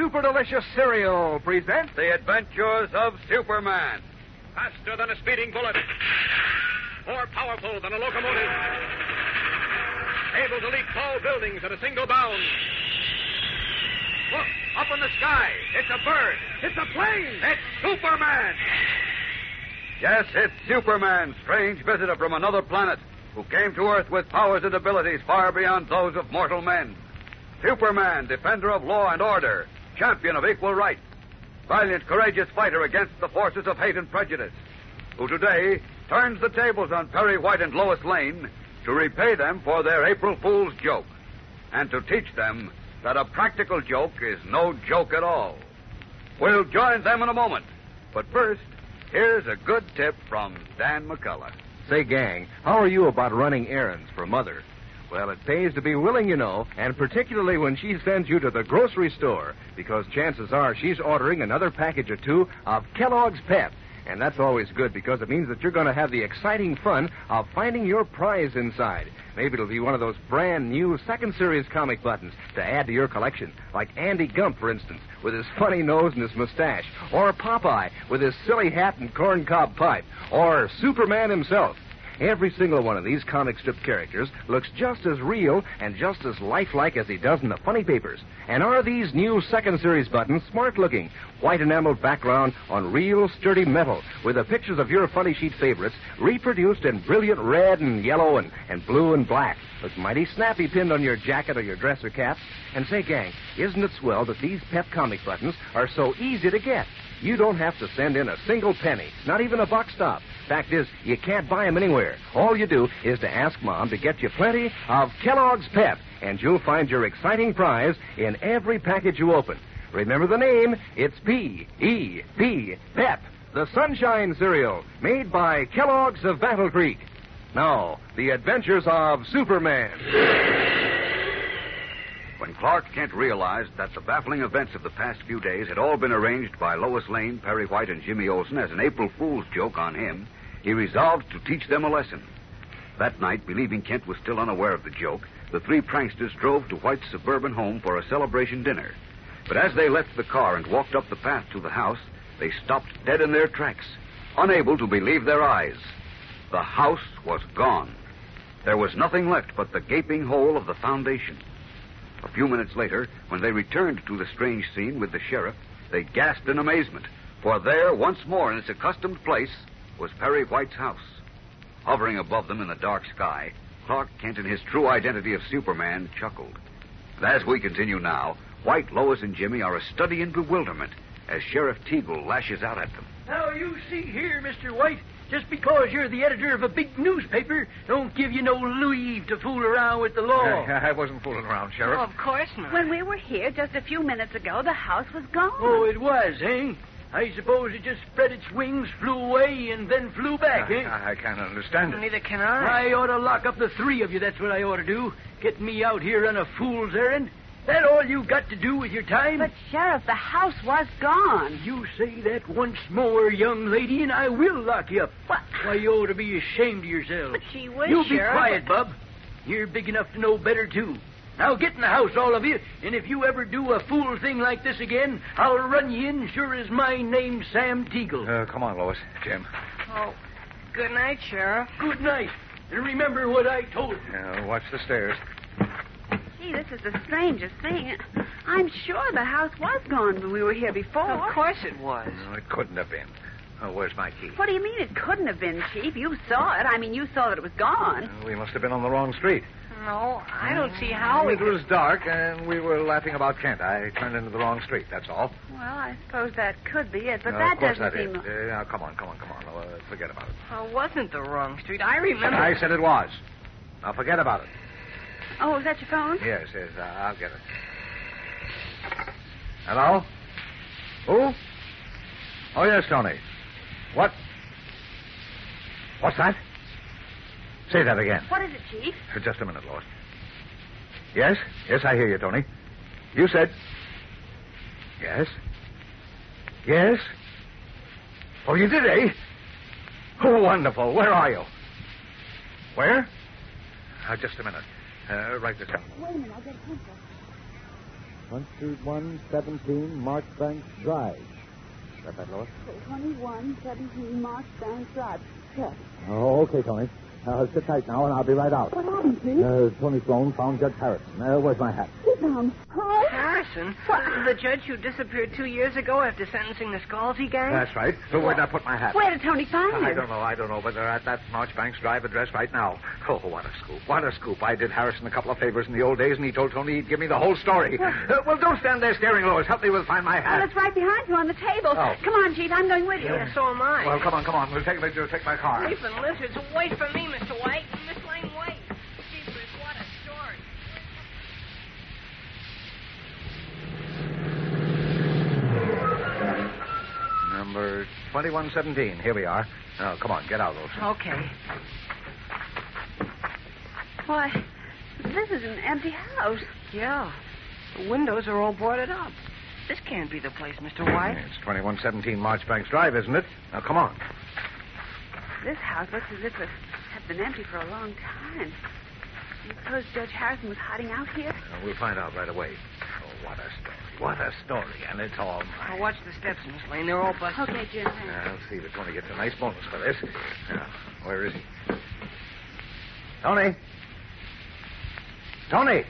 Super Delicious Cereal presents The Adventures of Superman. Faster than a speeding bullet. More powerful than a locomotive. Able to leap tall buildings at a single bound. Look, up in the sky. It's a bird. It's a plane. It's Superman. Yes, it's Superman, strange visitor from another planet, who came to Earth with powers and abilities far beyond those of mortal men. Superman, defender of law and order, champion of equal rights, valiant, courageous fighter against the forces of hate and prejudice, who today turns the tables on Perry White and Lois Lane to repay them for their April Fool's joke, and to teach them that a practical joke is no joke at all. We'll join them in a moment, but first, here's a good tip from Dan McCullough. Say, gang, how are you about running errands for Mother? Well, it pays to be willing, you know, and particularly when she sends you to the grocery store, because chances are she's ordering another package or two of Kellogg's Pep. And that's always good because it means that you're going to have the exciting fun of finding your prize inside. Maybe it'll be one of those brand new second series comic buttons to add to your collection, like Andy Gump, for instance, with his funny nose and his mustache, or Popeye with his silly hat and corncob pipe, or Superman himself. Every single one of these comic strip characters looks just as real and just as lifelike as he does in the funny papers. And are these new second series buttons smart-looking, white enameled background on real sturdy metal with the pictures of your funny sheet favorites reproduced in brilliant red and yellow and blue and black. Look mighty snappy pinned on your jacket or your dress or cap. And say, gang, isn't it swell that these Pep comic buttons are so easy to get? You don't have to send in a single penny, not even a buck stop. Fact is, you can't buy them anywhere. All you do is to ask Mom to get you plenty of Kellogg's Pep, and you'll find your exciting prize in every package you open. Remember the name? It's P-E-P, Pep, the Sunshine Cereal, made by Kellogg's of Battle Creek. Now, the adventures of Superman. When Clark Kent realized that the baffling events of the past few days had all been arranged by Lois Lane, Perry White, and Jimmy Olsen as an April Fool's joke on him, he resolved to teach them a lesson. That night, believing Kent was still unaware of the joke, the three pranksters drove to White's suburban home for a celebration dinner. But as they left the car and walked up the path to the house, they stopped dead in their tracks, unable to believe their eyes. The house was gone. There was nothing left but the gaping hole of the foundation. A few minutes later, when they returned to the strange scene with the sheriff, they gasped in amazement, for there, once more in its accustomed place, was Perry White's house. Hovering above them in the dark sky, Clark Kent, in his true identity of Superman, chuckled. And as we continue now, White, Lois, and Jimmy are a study in bewilderment as Sheriff Teagle lashes out at them. Now, you see here, Mr. White, just because you're the editor of a big newspaper don't give you no leave to fool around with the law. I wasn't fooling around, Sheriff. Oh, of course not. When we were here just a few minutes ago, the house was gone. Oh, it was, eh? I suppose it just spread its wings, flew away, and then flew back, eh? I can't understand it. Neither can I. I ought to lock up the three of you, that's what I ought to do. Get me out here on a fool's errand. That all you got to do with your time? But, Sheriff, the house was gone. You say that once more, young lady, and I will lock you up. What? Why, you ought to be ashamed of yourself. But she was, You be Sheriff. quiet, Bub. You're big enough to know better, too. Now get in the house, all of you, and if you ever do a fool thing like this again, I'll run you in sure as my name's Sam Teagle. Come on, Lois. Jim. Oh, good night, Sheriff. Good night. And remember what I told you. Watch the stairs. Gee, this is the strangest thing. I'm sure the house was gone when we were here before. Of course it was. No, it couldn't have been. Oh, where's my key? What do you mean it couldn't have been, Chief? You saw it. I mean, you saw that it was gone. We must have been on the wrong street. No, I don't see how we It was dark, and we were laughing about Kent. I turned into the wrong street, that's all. Well, I suppose that could be it, but No, that of course doesn't that seem... is. Now, come on. Forget about it. Oh, it wasn't the wrong street. I remember. I said it was. Now, forget about it. Oh, is that your phone? Yes, I'll get it. Hello? Who? Oh, yes, Tony. What? What's that? Say that again. What is it, Chief? Just a minute, Lois. Yes, I hear you, Tony. You said... Yes? Oh, you did, eh? Oh, wonderful. Where are you? Where? Just a minute. Write this down. Wait a minute, I'll get a pencil. 2117 Marchbanks Drive. Got that, Lois? 2117 Marchbanks Drive. Yes. Oh, okay, Tony. Sit tight now, and I'll be right out. What happened, Chief? Tony Sloan found Judge Harrison. Where's my hat? Sit down. Hi. Harrison? The judge who disappeared 2 years ago after sentencing the Scalzi gang? That's right. So where'd I put my hat? Where did Tony find him? I don't know, but they're at that Marchbanks Drive address right now. Oh, what a scoop. What a scoop. I did Harrison a couple of favors in the old days, and he told Tony he'd give me the whole story. Well, don't stand there staring, Lois. Help me with find my hat. Well, it's right behind you on the table. Oh. Come on, Chief. I'm going with you. Yeah, so am I. Well, come on. We'll take my car. Sleeping lizards. Wait for me, Mr. White. Miss Lane, wait. Jeepers, what a story. Number 2117. Here we are. Now, come on. Get out, Olson. Okay. Why, this is an empty house. Yeah. The windows are all boarded up. This can't be the place, Mr. White. It's 2117 Marchbanks Drive, isn't it? Now, come on. This house looks as if it had been empty for a long time. Do you suppose Judge Harrison was hiding out here? We'll find out right away. Oh, what a story. What a story. And it's all mine. Now, watch the steps, Miss Lane. They're all busted. Okay, Jim. I'll see that Tony gets a nice bonus for this. Now, where is he? Tony! Tony!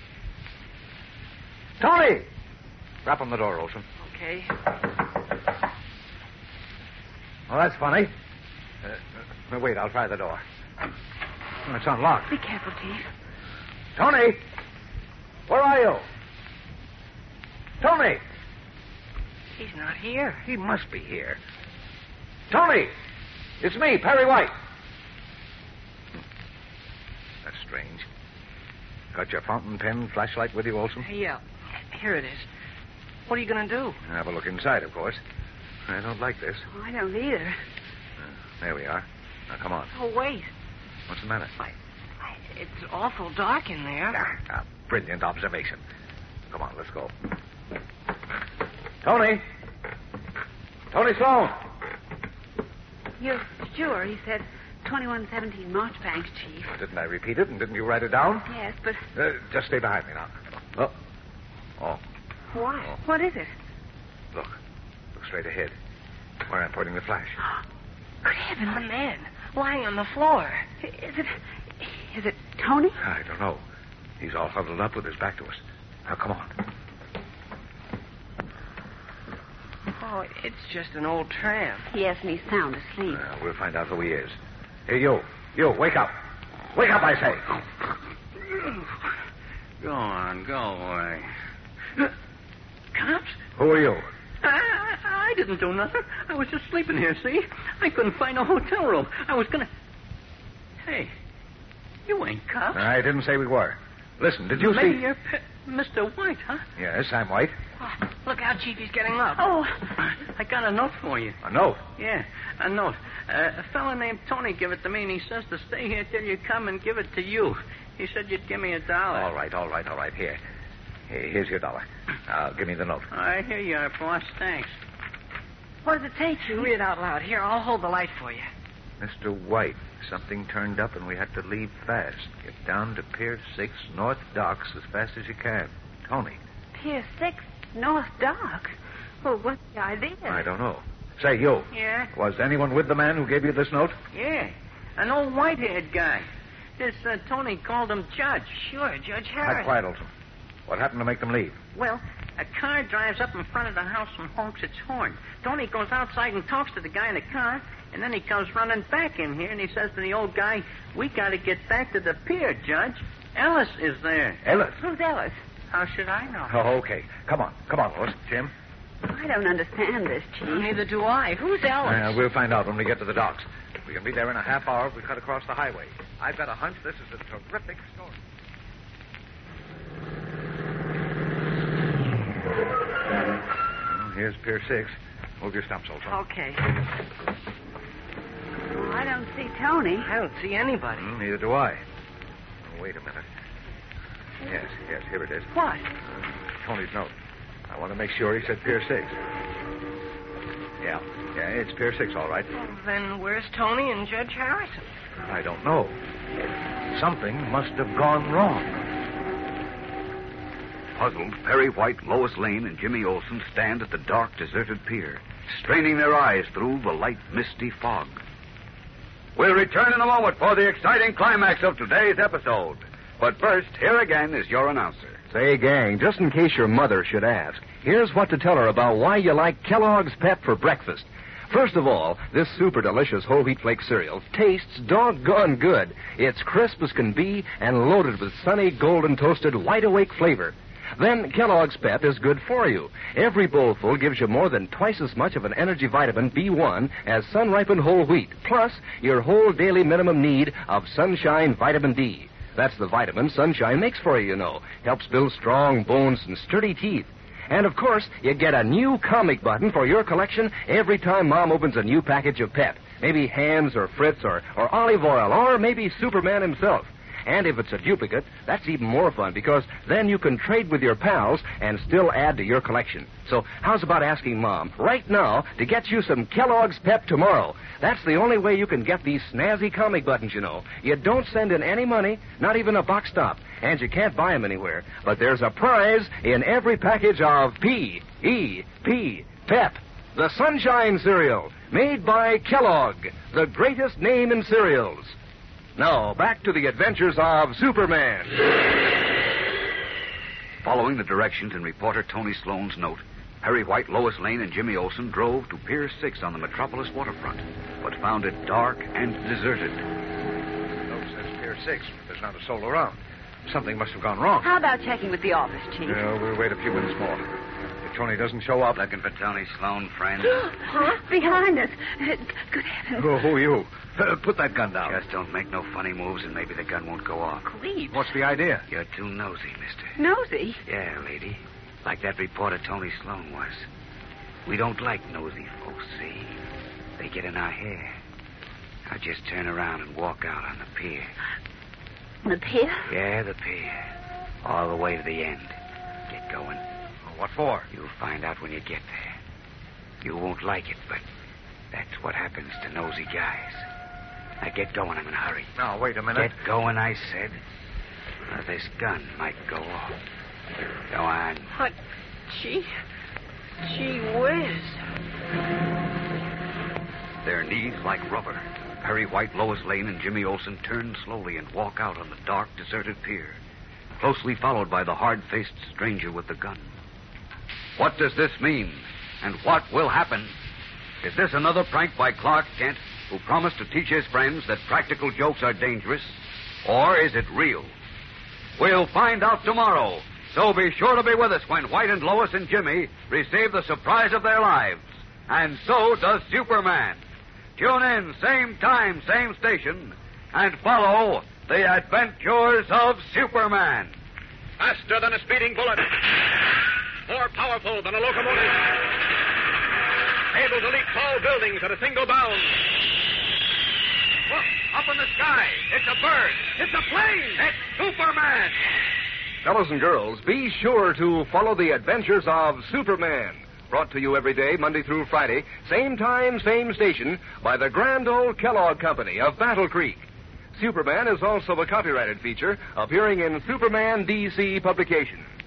Tony! Rap on the door, Olson. Okay. Well, that's funny. Wait, I'll try the door. It's unlocked. Be careful, Chief. Tony! Where are you? Tony! He's not here. He must be here. Tony! It's me, Perry White. That's strange. Got your fountain pen, flashlight with you, Olson? Yeah. Here it is. What are you going to do? Have a look inside, of course. I don't like this. Oh, I don't either. There we are. Now, come on. Oh, wait. What's the matter? It's awful dark in there. Brilliant observation. Come on, let's go. Tony! Tony Sloan! You're sure he said 2117 Marchbanks, Chief? Didn't I repeat it, and didn't you write it down? Yes, but Just stay behind me now. Oh. what? Oh. What is it? Look straight ahead. Where I'm pointing the flash. Good heavens. A man lying on the floor. Is it Tony? I don't know. He's all huddled up with his back to us. Now, come on. Oh, it's just an old tramp. Yes, and he's sound asleep. We'll find out who he is. Hey, you, wake up. Wake up, I say. Go on, go away. Cops? Who are you? I didn't do nothing. I was just sleeping here, see? I couldn't find a hotel room. I was gonna... Hey, you ain't cops. I didn't say we were. Listen, did you Maybe see... you're Mr. White, huh? Yes, I'm White. Oh, look out, Chief. He's getting up. Oh, I got a note for you. A note? Yeah, a note. A fella named Tony gave it to me, and he says to stay here till you come and give it to you. He said you'd give me $1. All right. Here's your $1. Give me the note. I hear you, boss. Thanks. what does it say, Chief? Read it out loud. Here, I'll hold the light for you. Mr. White, something turned up and we had to leave fast. Get down to Pier 6, North Docks as fast as you can. Tony. Pier 6, North Dock. Well, what's the idea? I don't know. Say, you. Yeah? Was anyone with the man who gave you this note? Yeah, an old white-haired guy. This Tony called him Judge. Sure, Judge Keep Harris. quiet, Olson. What happened to make them leave? Well, a car drives up in front of the house and honks its horn. Tony goes outside and talks to the guy in the car, and then he comes running back in here, and he says to the old guy, "We got to get back to the pier, Judge. Ellis is there." Ellis. Who's Ellis? How should I know? Oh, okay. Come on, Lois. Jim? I don't understand this, Chief. Neither do I. Who's Ellis? We'll find out when we get to the docks. We can be there in a half hour if we cut across the highway. I've got a hunch this is a terrific story. Well, here's Pier 6. Move your stumps, Olson. Okay. Well, I don't see Tony. I don't see anybody. Neither do I. Oh, wait a minute. Yes, here it is. What? Tony's note. I want to make sure he said Pier 6. Yeah, it's Pier 6, all right. Well, then where's Tony and Judge Harrison? I don't know. Something must have gone wrong. Puzzled, Perry White, Lois Lane, and Jimmy Olsen stand at the dark, deserted pier, straining their eyes through the light, misty fog. We'll return in a moment for the exciting climax of today's episode. But first, here again is your announcer. Say, gang, just in case your mother should ask, here's what to tell her about why you like Kellogg's Pep for breakfast. First of all, this super delicious whole wheat flake cereal tastes doggone good. It's crisp as can be and loaded with sunny, golden toasted, wide-awake flavor. Then Kellogg's Pep is good for you. Every bowlful gives you more than twice as much of an energy vitamin B1 as sun-ripened whole wheat, plus your whole daily minimum need of sunshine vitamin D. That's the vitamin sunshine makes for you, you know. Helps build strong bones and sturdy teeth. And, of course, you get a new comic button for your collection every time Mom opens a new package of Pep. Maybe Hans or Fritz or Olive Oil or maybe Superman himself. And if it's a duplicate, that's even more fun because then you can trade with your pals and still add to your collection. So how's about asking Mom right now to get you some Kellogg's Pep tomorrow? That's the only way you can get these snazzy comic buttons, you know. You don't send in any money, not even a box top, and you can't buy them anywhere. But there's a prize in every package of P-E-P, Pep, the Sunshine Cereal, made by Kellogg, the greatest name in cereals. Now, back to the adventures of Superman. Following the directions in reporter Tony Sloan's note, Perry White, Lois Lane, and Jimmy Olsen drove to Pier 6 on the Metropolis waterfront, but found it dark and deserted. No, says Pier 6. There's not a soul around. Something must have gone wrong. How about checking with the office, Chief? Yeah, we'll wait a few minutes more. If Tony doesn't show up... Looking for Tony Sloan, friend? Huh? Behind us. Good heavens. Oh, who are you? Put that gun down. Just don't make no funny moves and maybe the gun won't go off. Please. What's the idea? You're too nosy, mister. Nosy? Yeah, lady. Like that reporter Tony Sloan was. We don't like nosy folks, see? They get in our hair. Now just turn around and walk out on the pier. The pier? Yeah, the pier. All the way to the end. Get going. What for? You'll find out when you get there. You won't like it, but that's what happens to nosy guys. Now get going. I'm in a hurry. Now, wait a minute. Get going, I said. Or this gun might go off. Go on. But, gee whiz. Their knees like rubber. Perry White, Lois Lane, and Jimmy Olsen turn slowly and walk out on the dark, deserted pier, closely followed by the hard-faced stranger with the gun. What does this mean? And what will happen? Is this another prank by Clark Kent, who promised to teach his friends that practical jokes are dangerous? Or is it real? We'll find out tomorrow. So be sure to be with us when White and Lois and Jimmy receive the surprise of their lives. And so does Superman. Tune in, same time, same station, and follow the adventures of Superman. Faster than a speeding bullet. More powerful than a locomotive. Able to leap tall buildings at a single bound. Look, up in the sky. It's a bird. It's a plane. It's Superman. Fellows and girls, be sure to follow the adventures of Superman. Brought to you every day, Monday through Friday, same time, same station, by the grand old Kellogg Company of Battle Creek. Superman is also a copyrighted feature appearing in Superman DC publications.